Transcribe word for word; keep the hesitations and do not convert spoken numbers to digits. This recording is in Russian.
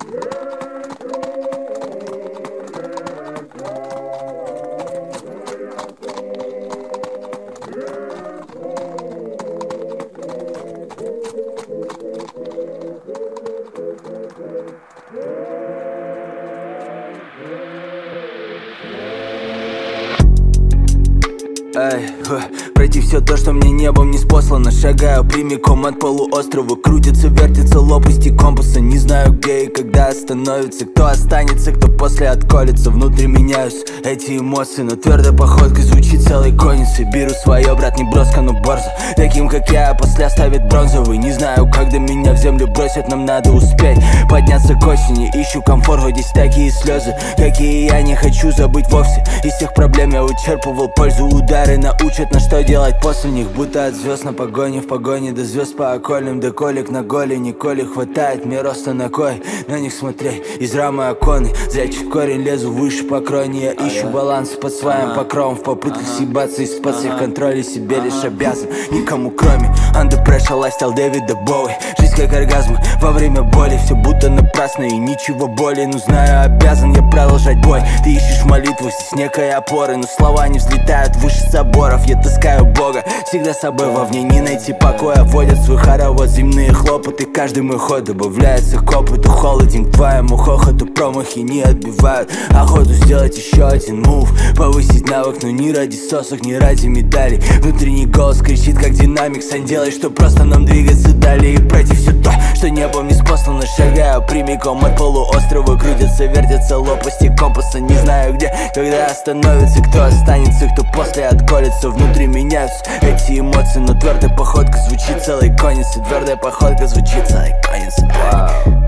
Эй, ха, пройти все то, что мне небом не спослано. Шагаю прямиком от полуострова. Крутится, вертится лопасти компаса. Не знаю, где и когда остановится. Кто останется, кто после отколется. Внутри меняюсь эти эмоции, но твердой походкой звучит целой конницей. Беру свое, брат, не броско, но борзо. Таким, как я, после оставит бронзовый. Не знаю, когда меня в землю бросят, нам надо успеть подняться к осени. Ищу комфорт, вот здесь такие слезы, какие я не хочу забыть вовсе. Из всех проблем я вычерпывал пользу. Удары научат, на что делать после них. Будто от звезд на погоне, в погоне до звезд по окольным. До колик на голени, коли хватает мне роста на кой. На них смотреть из рамы оконной. Зрячий корень, лезу выше по кроне. Я ищу баланс под своим покровом. В попытках съебаться из-под всех контролей. Себе лишь обязан, никому кроме. Under pressure, lifestyle Дэвида Боуи. Жизнь как оргазм во время боли. Все будто напрасно и ничего более. Но знаю, обязан я продолжать бой. Ты ищешь молитву, здесь некой опоры. Но слова не взлетают выше соборов. Я таскаю Бога всегда с собой вовне. Не найти покоя, вводят свой хоровод. Земные хлопоты, каждый мой ход добавляется к опыту. Холоден к твоему хохоту, промахи не отбивают охоту сделать еще один мув. Повысить навык, но не ради сосок, не ради медалей. Внутренний голос кричит, как динамик. Сань, делай, что просто нам двигаться далее. И пройти все то, что небом не спослано. Шагаю прямиком от полуострова. Крутятся, вертятся лопасти компаса. Не знаю где, когда остановится. Кто останется, кто после отколется. Внутри меняются эти эмоции, но твердая походка звучит целой конницей. Твердая походка звучит целой конницей.